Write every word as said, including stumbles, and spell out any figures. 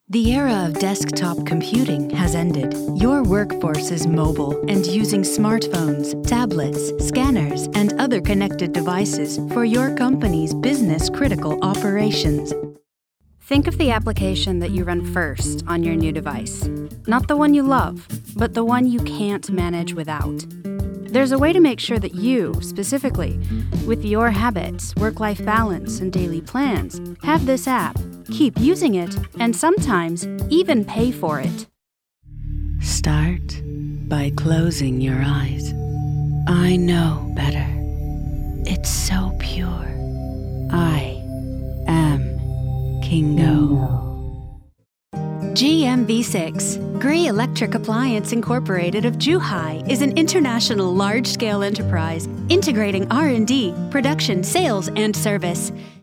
The era of desktop computing has ended. Your workforce is mobile and using smartphones, tablets, scanners, and other connected devices for your company's business-critical operations. Think of the application that you run first on your new device. Not the one you love, but the one you can't manage without. There's a way to make sure that you, specifically, with your habits, work-life balance, and daily plans, have this app, keep using it, and sometimes even pay for it. Start by closing your eyes. I know better. It's so pure. I am Kingo. G M V six, Gree Electric Appliance Incorporated of Zhuhai, is an international large-scale enterprise integrating R and D, production, sales, and service.